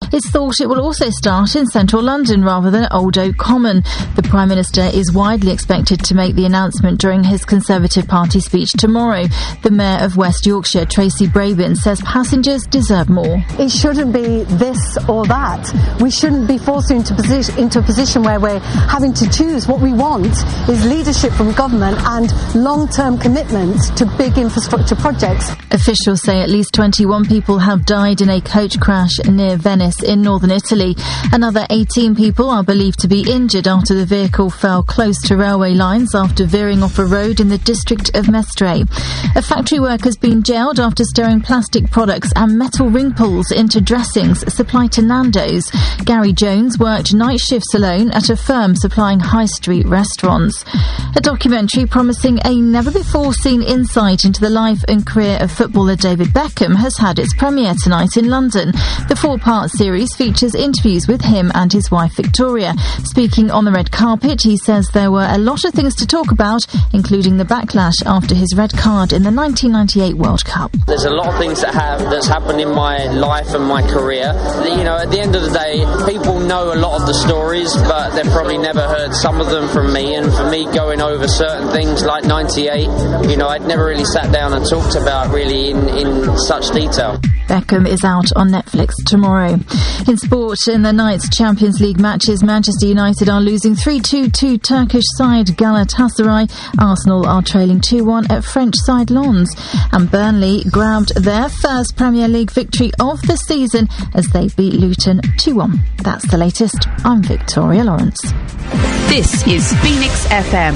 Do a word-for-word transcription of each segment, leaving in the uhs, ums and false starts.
It's thought it will also start in central London rather than Old Oak Common. The Prime Minister is widely expected to make the announcement during his Conservative Party speech tomorrow. The Mayor of West Yorkshire, Tracy Brabin, says passengers deserve more. It shouldn't be this or that. We shouldn't be forced into, position, into a position where we're having to choose. What we want is leadership from government and long-term commitments to big infrastructure projects. Officials say at least twenty-one people have died in a coach crash near Venice in northern Italy. Another eighteen people are believed to be injured after the vehicle fell close to railway lines after veering off a road in the district of Mestre. A factory worker's been jailed after stirring plastic products and metal ring pulls into dressings supplied to Nando's. Gary Jones worked night shifts alone at a firm supplying high street restaurants. A documentary promising a never-before-seen insight into the life and career of footballer David Beckham has had its premiere tonight in London. The four-part series features interviews with him and his wife Victoria. Speaking on the red carpet, he says there were a lot of things to talk about, including the backlash after his red card in the nineteen ninety-eight World Cup. There's a lot of things that have that's happened in my life and my career. You know, at the end of the day, people know a lot of the stories, but they've probably never heard some of them from me. And for me, going over certain things like ninety-eight, you know, I'd never really sat down and talked about really in, in such detail. Beckham is out on Netflix tomorrow. In sport, in the night's Champions League matches, Manchester United are losing three two to Turkish side Galatasaray. Arsenal are trailing two one at French side Lens. And Burnley grabbed their first Premier League victory of the season as they beat Luton two one. That's the latest. I'm Victoria Lawrence. This is Phoenix F M.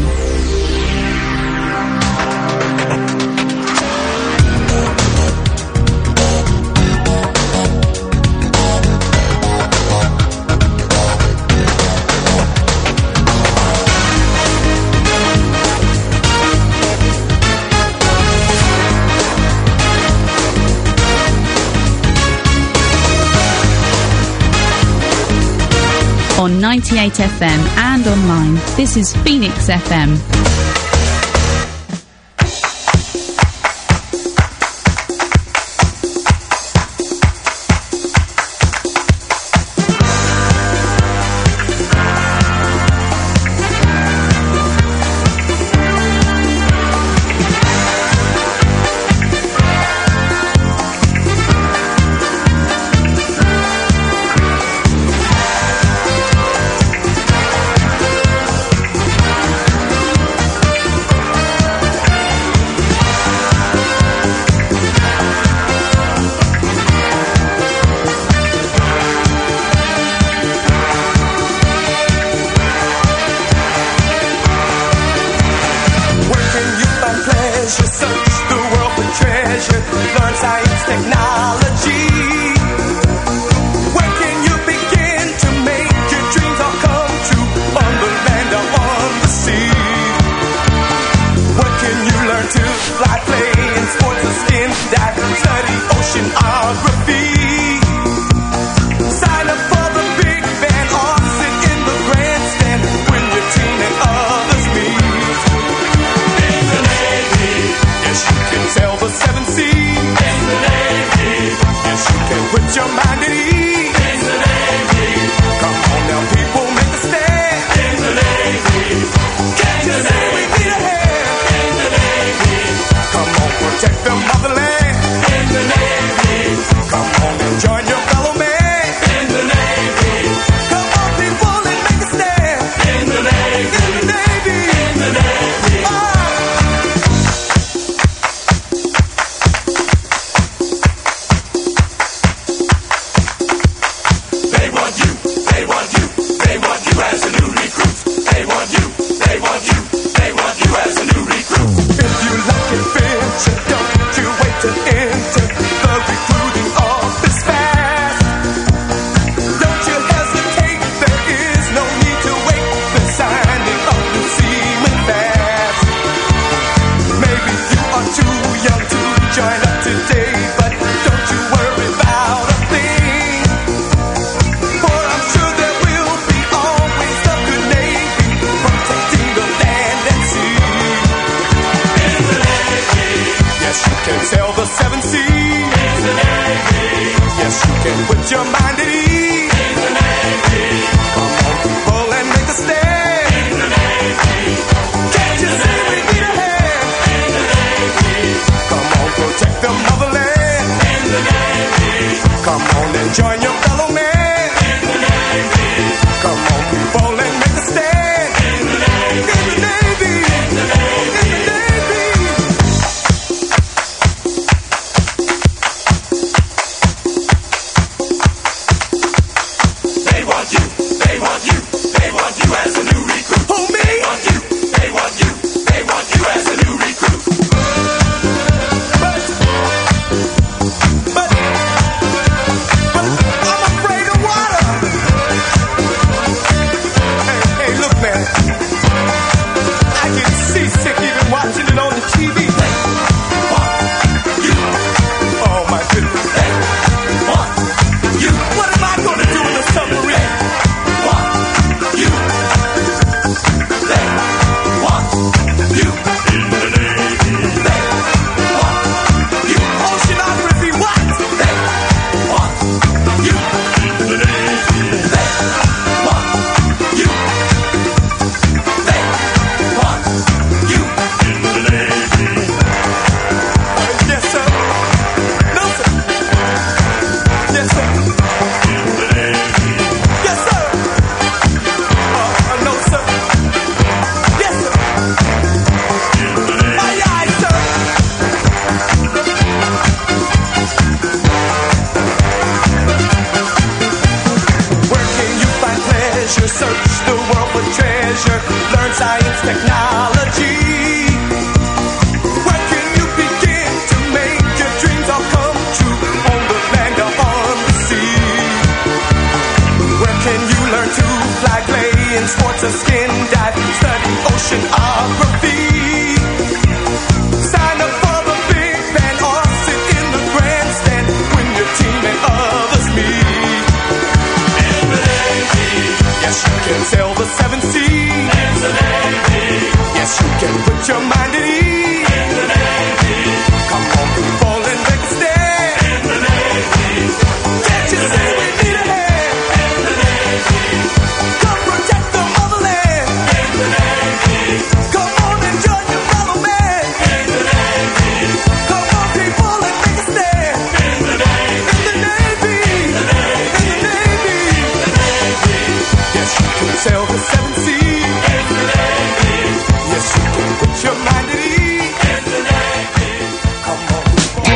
On ninety-eight F M and online, this is Phoenix F M. Join your fellow man. In the Navy. Come on, people, and make a stand. In the Navy. In the Navy. In the Navy. In the Navy. They want you. They want you. They want you as a new recruit. Who, me? They want you. They want you. They want you as a new recruit. But, but, but I'm afraid of water. Hey, hey, look, man. I get seasick even watching it on the T V. They want you. Oh, my goodness. They want you. What am I going to do in the submarine? They want you. They want you. In the Navy. They want you. Oceanography, what? They want you. In the Navy. They want you. They want you. In the Navy. Yes, sir. No, sir. Yes, sir. In the Navy. Yes, sir. Uh, uh, no, sir. Yes, sir. In the Navy. Aye, aye, sir. Where can you find pleasure? Search the world for treasure. Learn science, technology. Where can you begin to make your dreams all come true? On the land or on the sea. Where can you learn to fly, play in sports or skin dive? Study oceanography. Sign up for the big band or sit in the grandstand when your team and others meet. In the Navy. Yes, you can sail the seven seas. In the Navy. Yes, you can put your mind at ease. In the Navy. Come on, people, and make a stand. In the Navy. Can't you see we need a hand? In the Navy. Come protect the motherland. In the Navy. Come on and join your fellow man. In the Navy. Come on, people, and make a stand. In the Navy. In the Navy. In the Navy. In the Navy. In the Navy. Yes, you can sail the seven seas. In the Navy. Yes, you can put your mind at ease. In the Navy. Come on,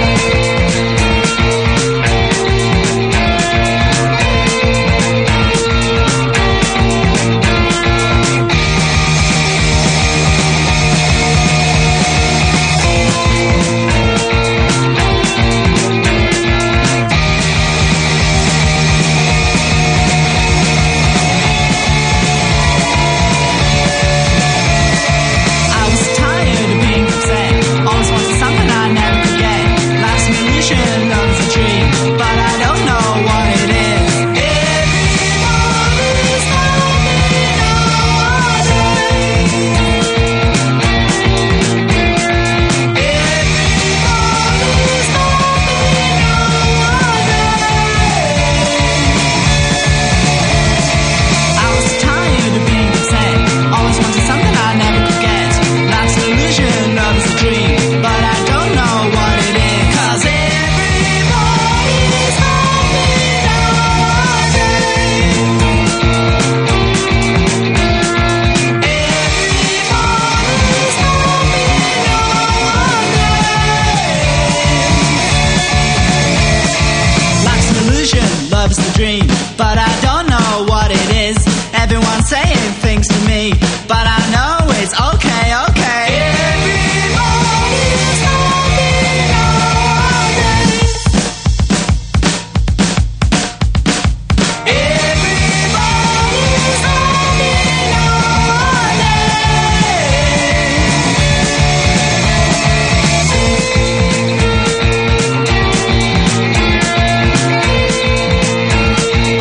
I was tired of being upset. Always wanted something I never could get. Life's an illusion, love's a dream, but I don't know what it is. Everybody's talking nowadays. Everybody's talking nowadays. I was tired of being upset. Always wanted something I never could get. Life's an illusion, love's a dream, but I don't know what it is. 'Cause everybody's talking nowadays. Everybody's talking nowadays. Life's an illusion, love's the dream, but I don't know what it is. Everyone's saying things to me, but I know it's okay, okay. Everybody's talking nowadays. Everybody's talking nowadays.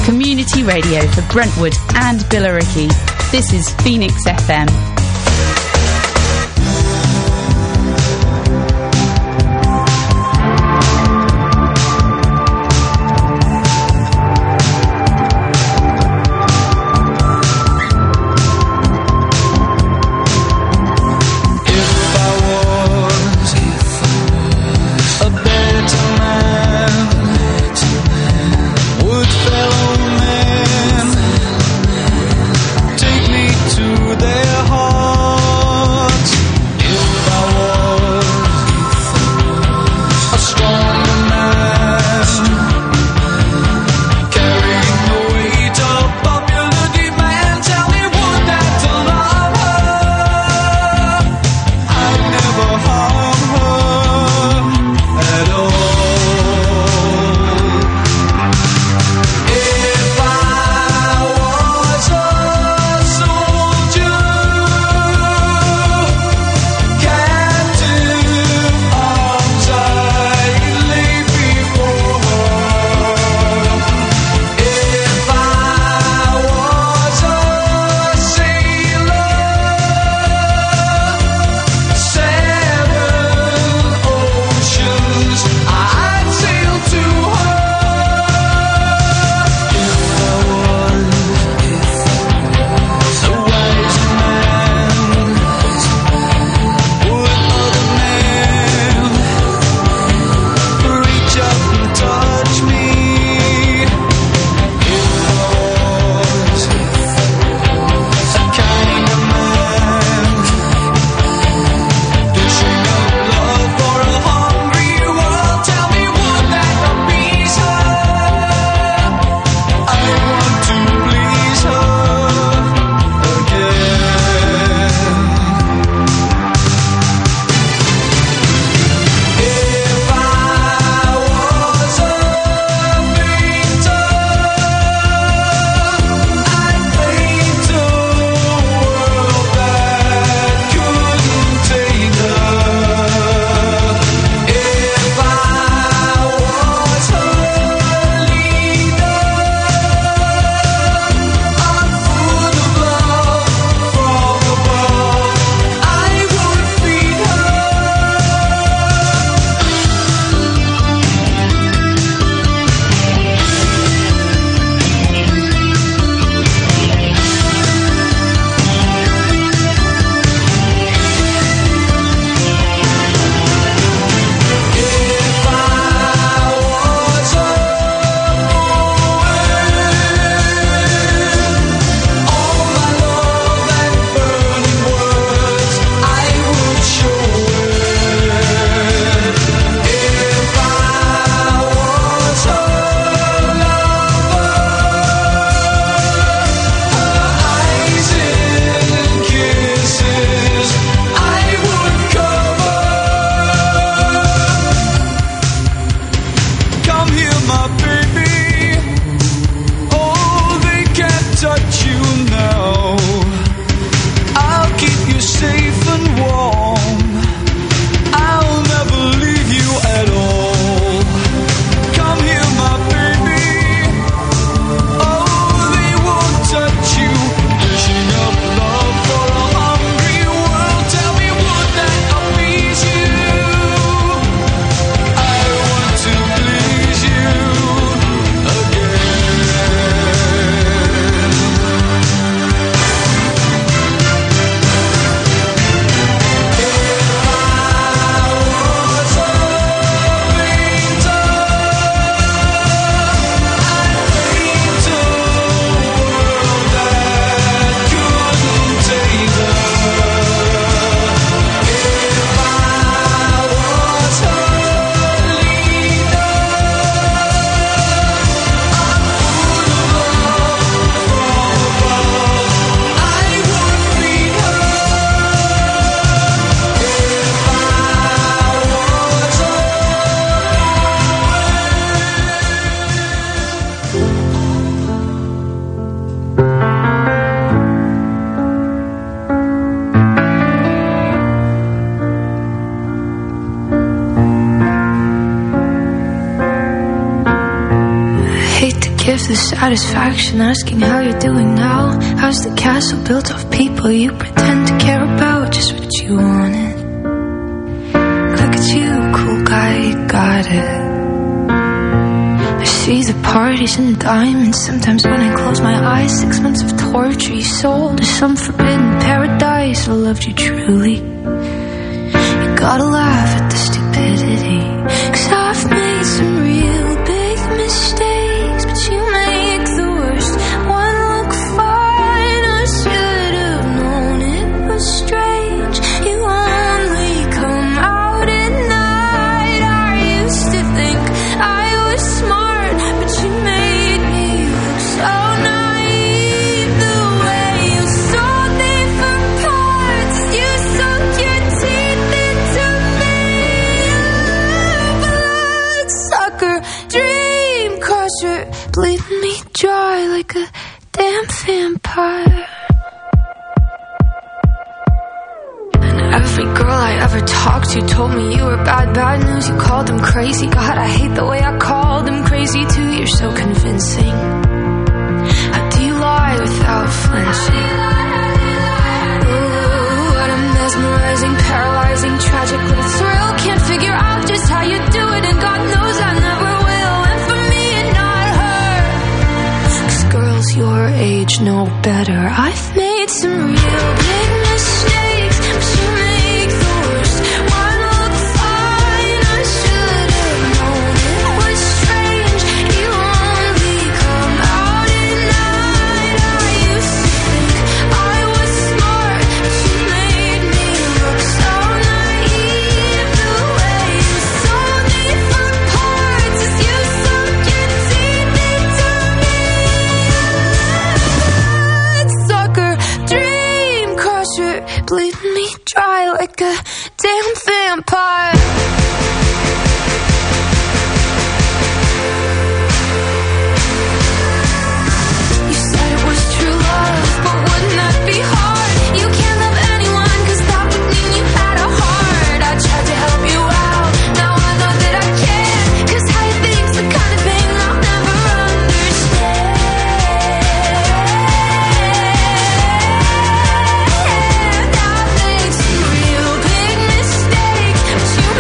community radio for Brentwood and Billericay. This is Phoenix F M. If Where's the satisfaction asking how you're doing now? How's the castle built of people you pretend to care about? Just what you wanted. Look at you, cool guy, you got it. I see the parties and diamonds. Sometimes when I close my eyes, six months of torture you sold to some forbidden paradise. I loved you truly. You gotta laugh at the stupidity, 'cause I've made some real big mistakes, but you make the worst one look fine. I should have known it was strange. You only come out at night. I used to think I was smart, but you made me look so naive. The way you sold me for parts, you sunk your teeth into me. Bloodsucker, dream crusher, bleeding me dry like a damn vampire. And every girl I ever talked to told me you were bad, bad news. You called them crazy. God, I hate the way I called them crazy too. You're so convincing. How do you lie without flinching? Ooh, what a mesmerizing, paralyzing, tragic little thrill. Can't figure out just how you do it, and God knows I never will. And for me and not her, 'cause girls your age know better. I've made some real big mistakes, but you make the worst one look fine. I should have known it was strange. You only come out at night. I used to think I was smart, but you made me look so naive. The way you sold me for parts as you sunk your teeth into me. Bloodsucker, dream crusher, bleeding me dry like a damn vampire. You said it was true love, but wouldn't that be hard? You can't love anyone, 'cause that would mean you had a heart. I tried to help you out, now I know that I can't, 'cause how you think's the kind of thing I'll never understand. I've made some real big mistakes, but you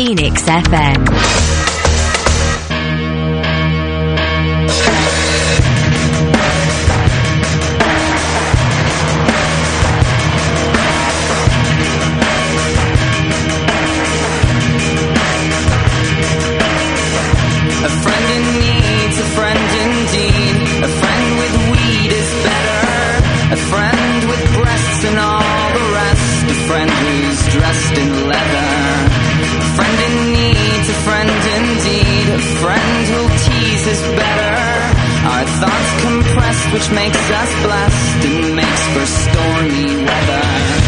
Phoenix F M. Which makes us blessed and makes for stormy weather.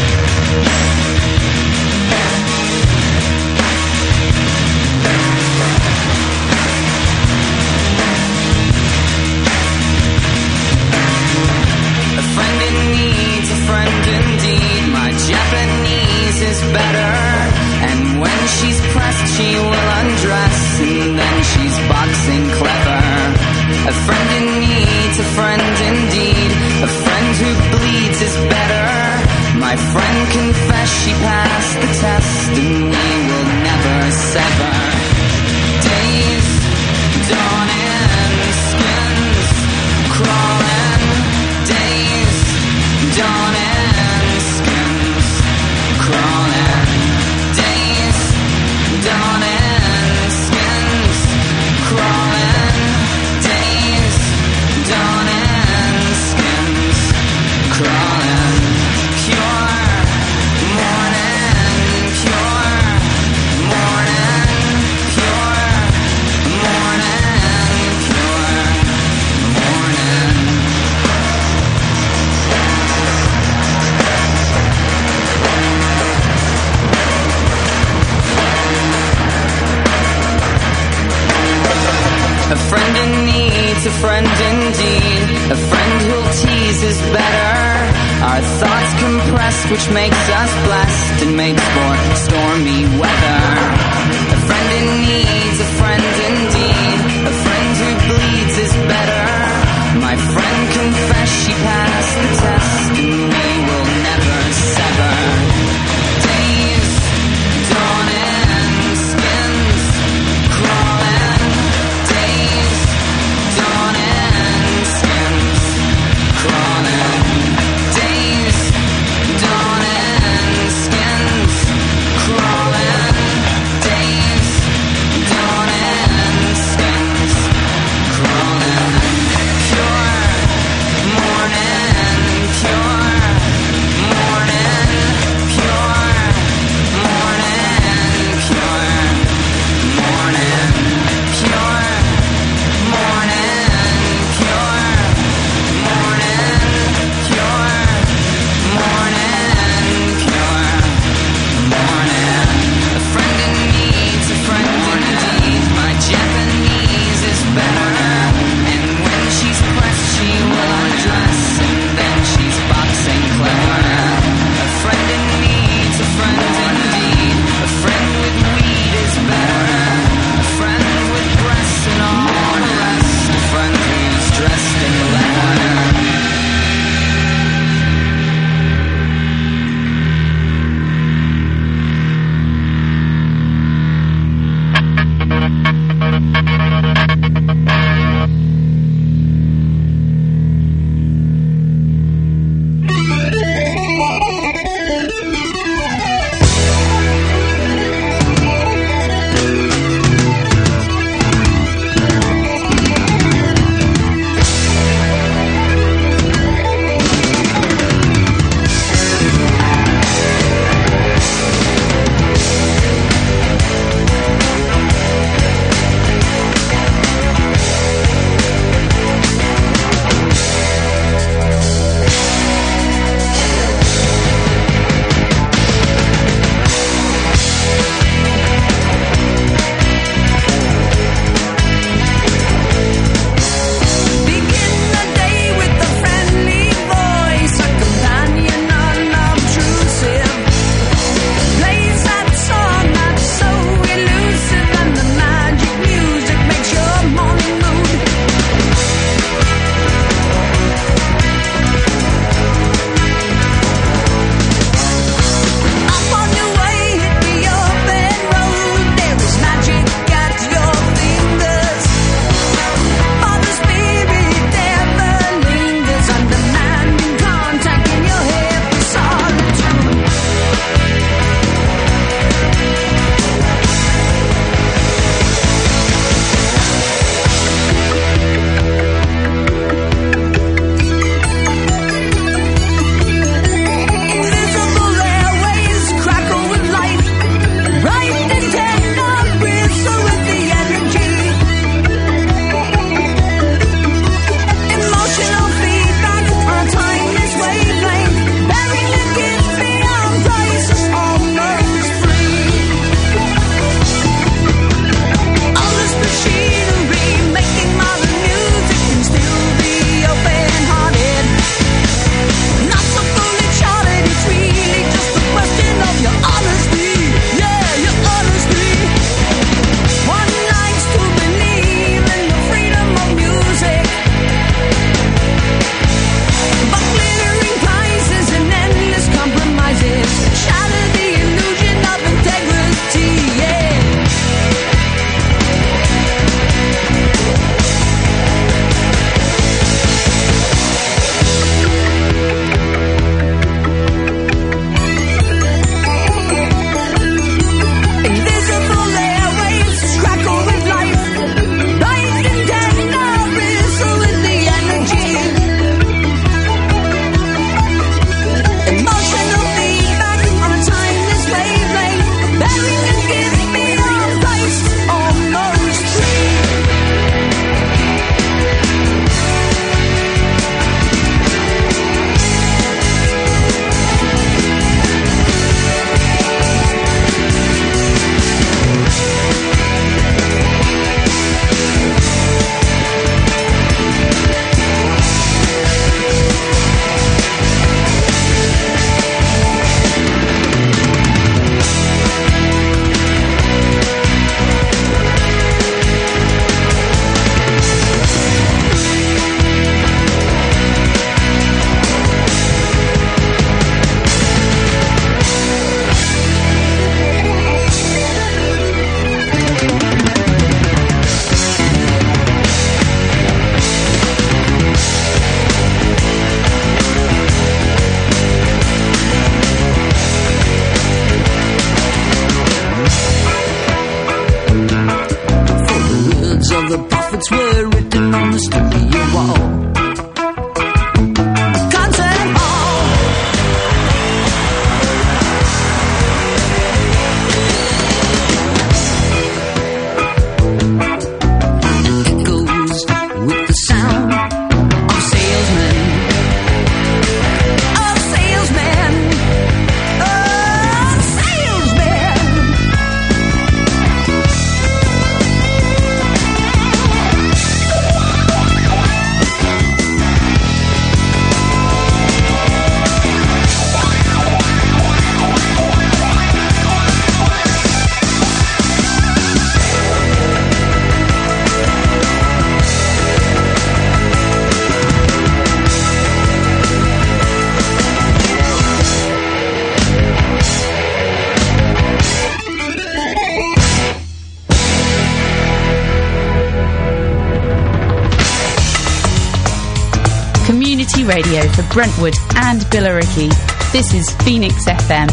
A friend in need's a friend indeed. My Japanese is better. And when she's pressed she will undress, and then she's boxing clever. A friend in need's a friend indeed. A friend who bleeds is better. My friend confessed she passed the test, and we will never sever. Days dawning, skins crawling. Days dawning, skins crawling. Days dawning, skins crawling. Dawning, skins crawling, pure morning, pure morning, pure morning, pure morning. A friend in need's a friend indeed. A friend who'll tease is better. Our thoughts compressed, which makes us blessed and makes for stormy weather. A friend in need's a friend indeed. A friend who bleeds is better. My friend confessed she passed the test, and we will never sever. Days dawning, skins crawling. Days dawning, skins crawling. Days dawning, skins crawling. Radio for Brentwood and Billericay. This is Phoenix F M.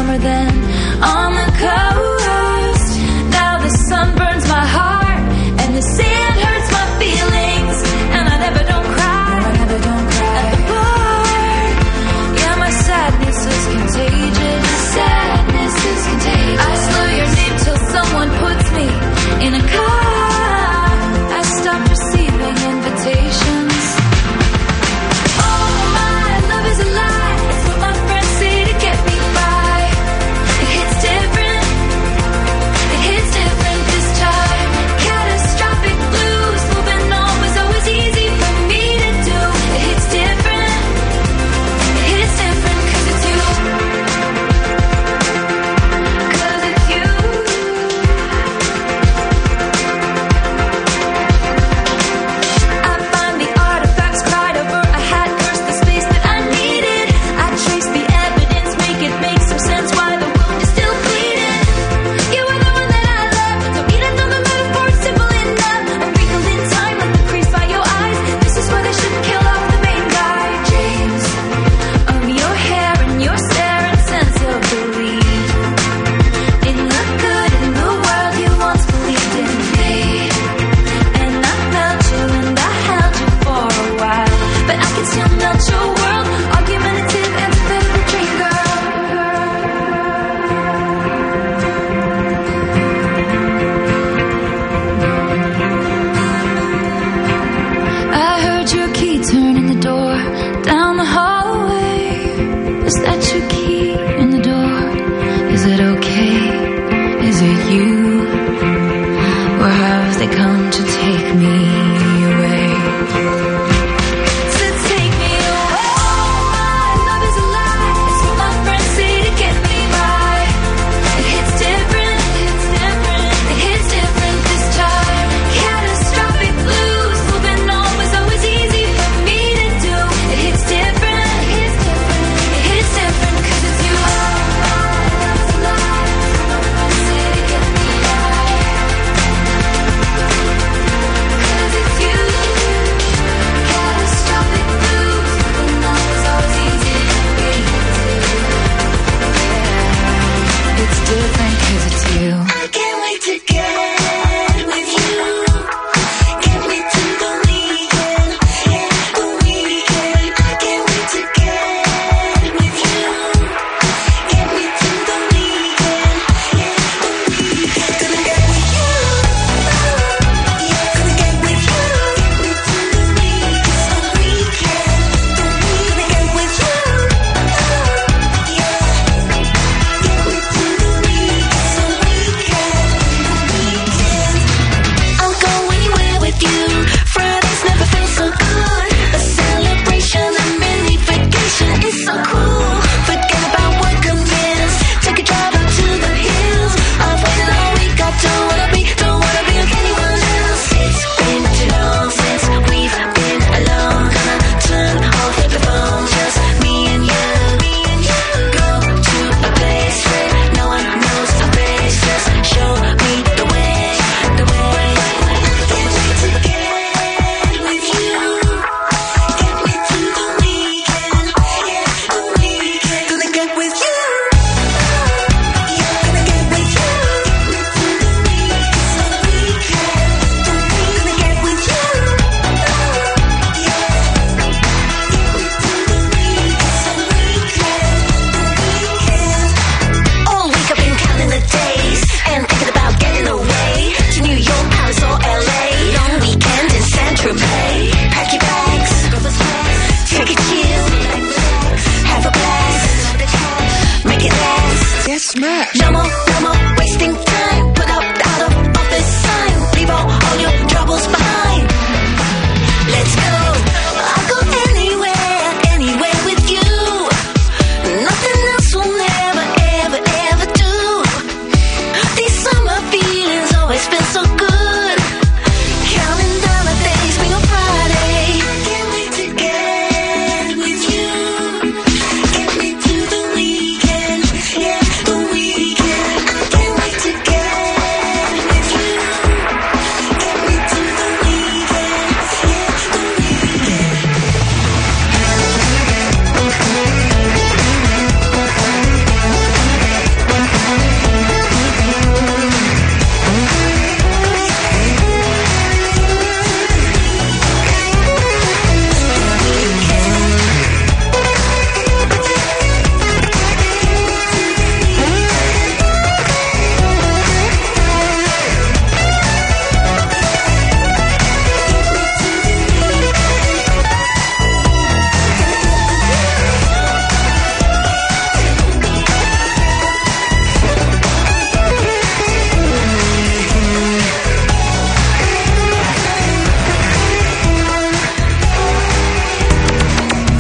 summer then on the coast. Now the sun burns my heart and the sand hurts my feelings, and I never don't cry, I never don't cry at the bar. Yeah, my sadness is contagious. Sadness is contagious. I slow your name till someone puts me in a car. I stop receiving invitations. Oh, my love is a lie. It's what my friends say to get me by. It hits different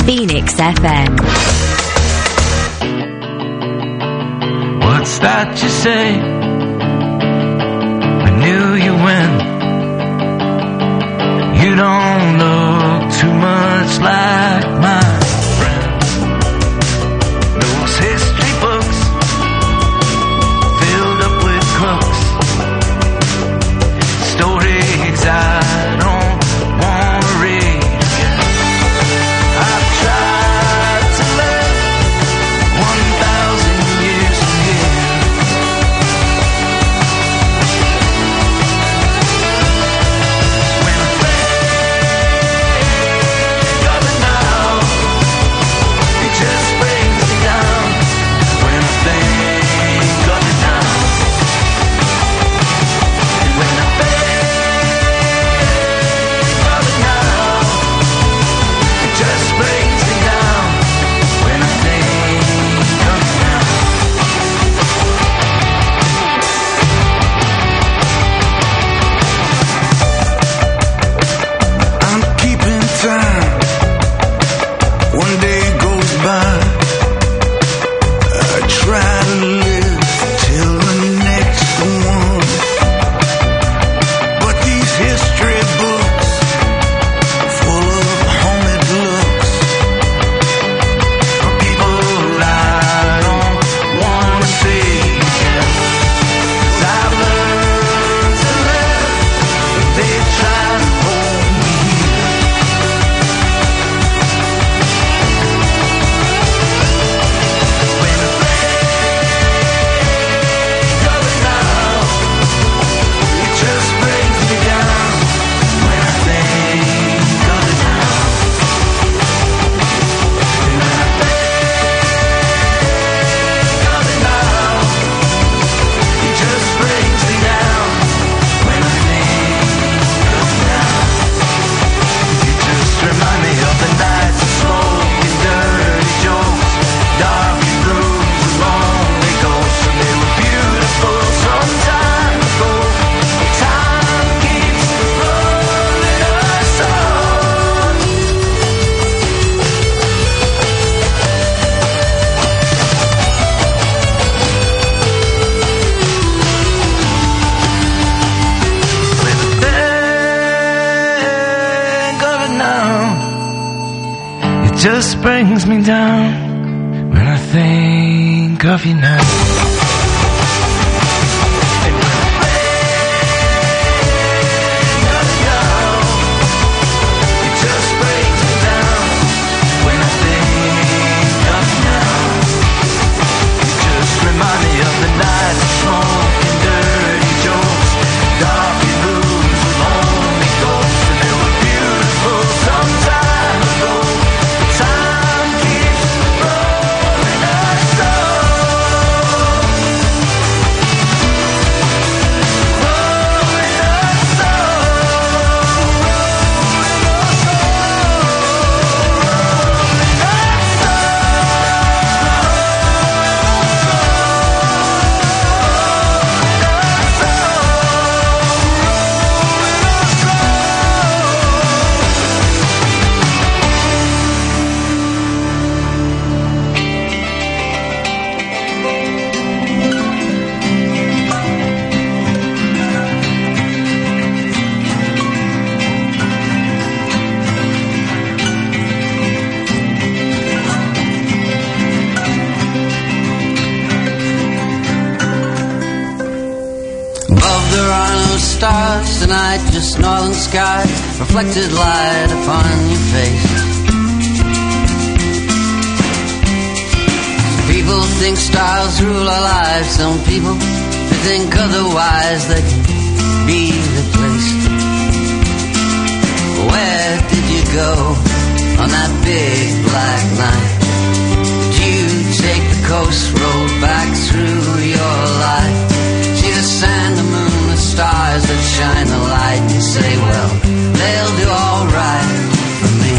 Phoenix F M. What's that you say? I knew you when you don't look too much like my friend. Those history books filled up with crooks, stories I don't wanna read again. I've tried to live one thousand years from here. When I think of it now, it just brings me down. When I think of it now, and when I think of it now, it just brings me down. When I think of it now. I'm keeping time. One day goes by. I try to live till the next one. But these history books, full of haunted looks, for people I don't want to see again. 'Cause I've learned to live, but they try to hold me here. When I think of it now, it just brings me down. When I think of it now, and when I think of it now, it just brings me down. When I think of it now, you just remind me of the nights of smoke and dirty jokes, dark rooms with lonely ghosts, and they were beautiful some time ago. Time keeps rolling us on. When I think of it now, it just brings me down. When I think of you now. And when I think of it now, it just brings me down. When I think of it now, you just remind me of the nights of smoke and dirty jokes, dark rooms with lonely ghosts, and they were beautiful some time ago. But time keeps rolling us on. Rolling us on. Above there are no stars tonight, just northern sky, reflected light upon your face. Some people think stars rule our lives, some people they think otherwise, they can be replaced. Where did you go on that big black night? Did you take the coast road back through your life? See the sand, the moon, the stars that shine the light, and say, well, they'll do all right for me.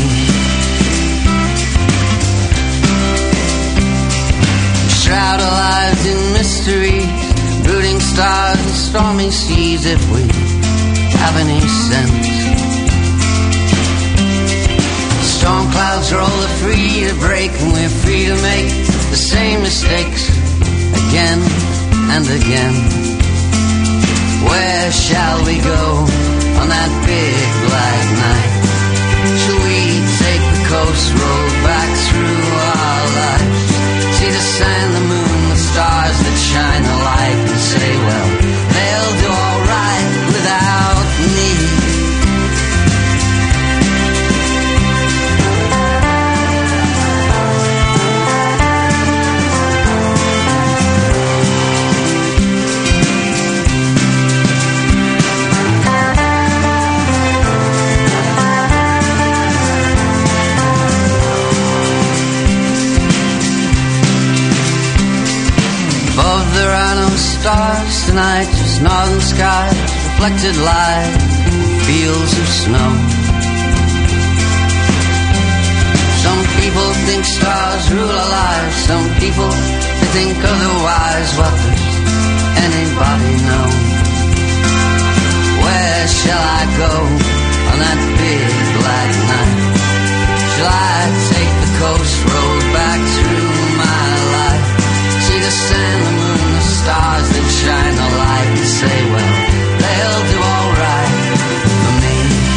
Shroud our lives in mystery, brooding stars and stormy seas, if we have any sense. Storm clouds roll the free need a break and we're free to make the same mistakes again and again. Where shall we go on that big black night? Shall we take the coast road back through our lives? See the sun, the moon, the stars that shine the light and say, well, they'll do all right without me. There are no stars tonight, just northern skies, reflected light, fields of snow. Some people think stars rule our lives, some people they think otherwise. What does anybody know? Where shall I go on that big black night? Shall I take the coast road back through my life? See the sun, the moon, the stars that shine the light and say, well, they'll do all right for me.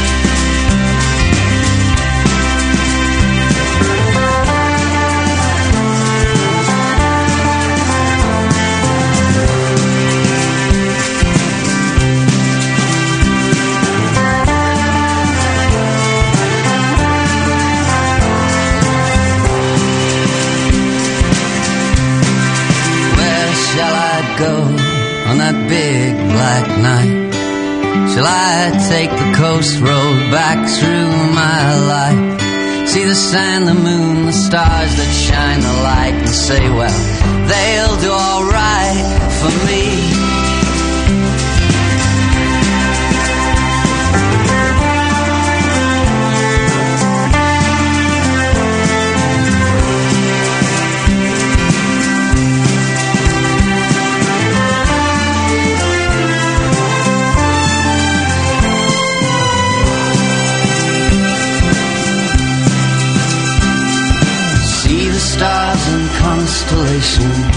Go on that big black night? Shall I take the coast road back through my life? See the sun, the moon, the stars that shine the light and say, well, they'll do all right for me. Stars and constellations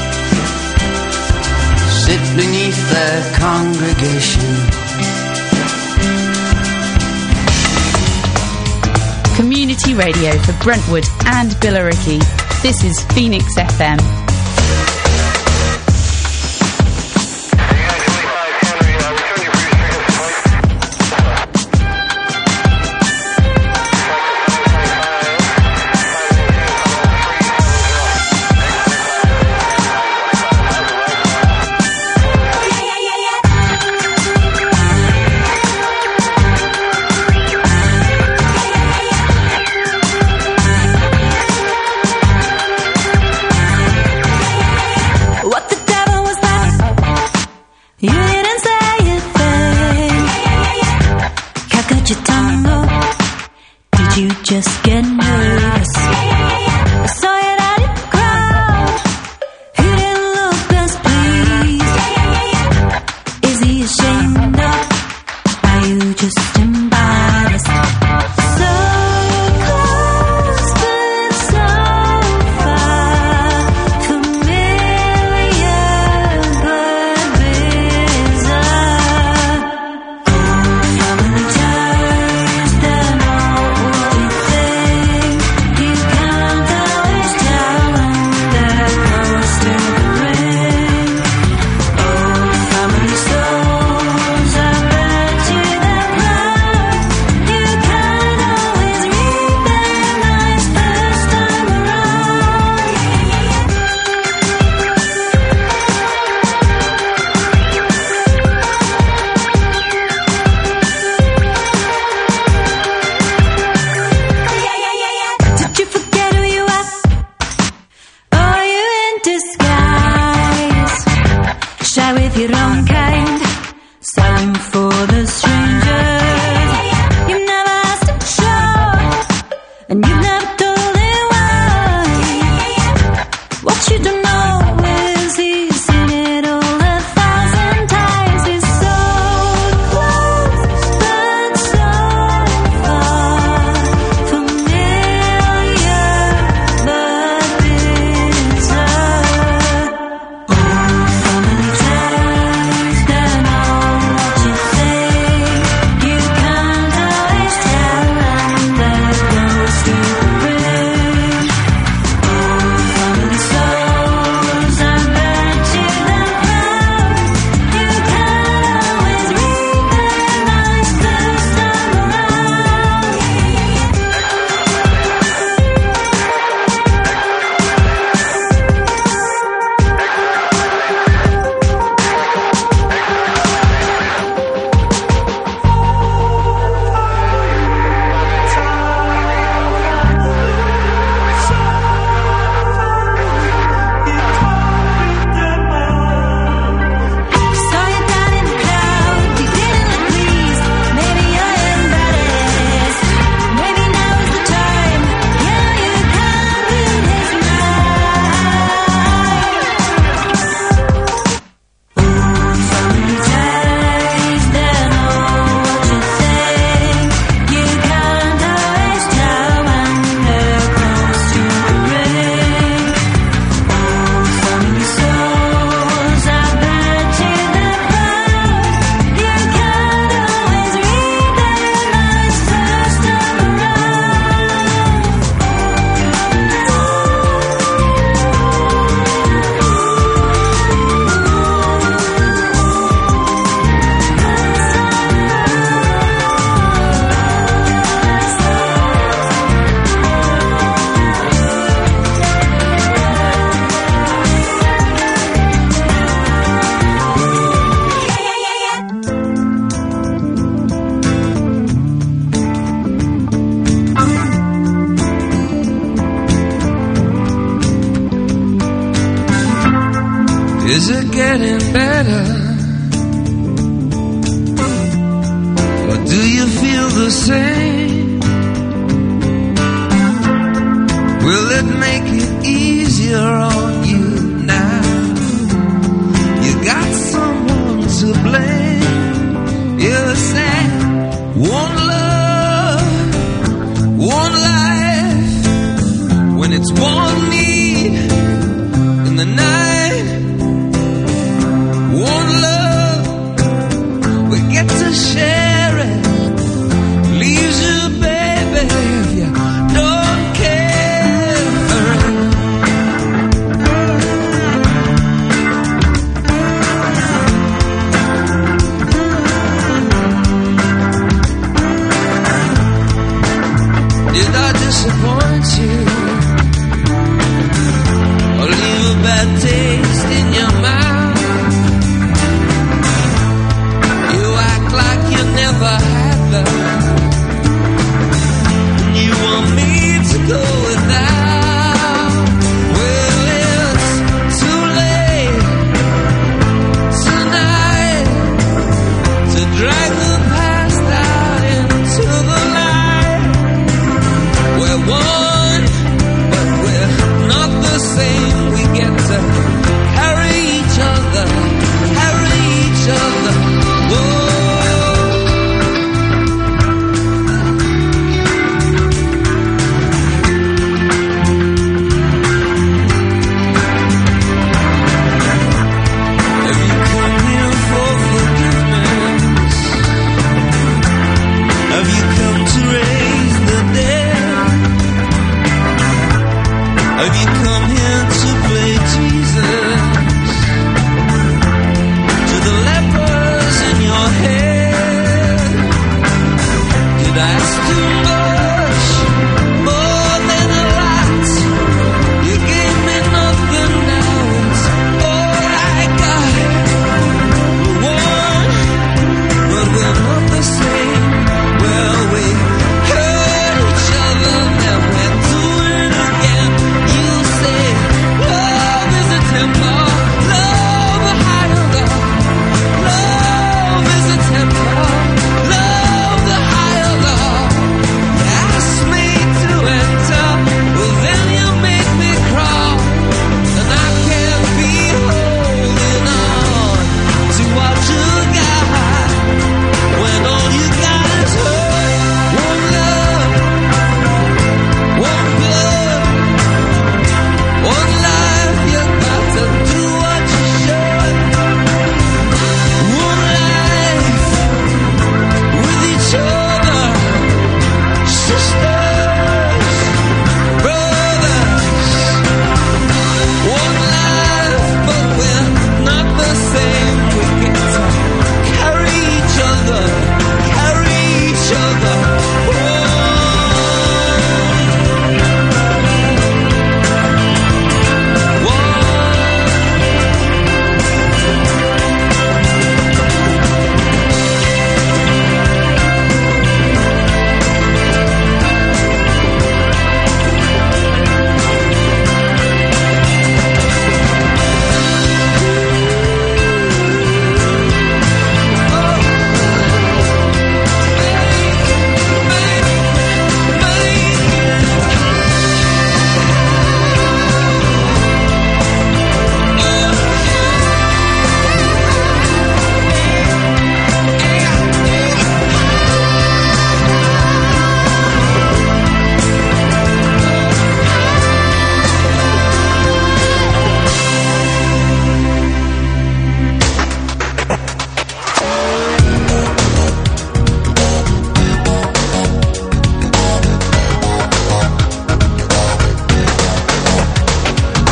sit beneath their congregation. Community radio for Brentwood and Billericay. This is Phoenix F M. Just get nervous. I saw it out in the crowd. He didn't look as pleased. Is he ashamed of? Are you just embarrassed? So close but so far, familiar but bizarre. Oh, how many times did I your own kind, selling for the strangers. You've never asked him to show, and you've never told him why. What you don't know is he's seen it all a thousand times. He's so close, but so far, familiar Is it getting better? Or do you feel the same? Will it make it easier on you now? You got someone to blame. You said one love, one life. When it's one need in the night, one love, we get to share it. Leaves you, baby, if you don't care for it. Did I disappoint you?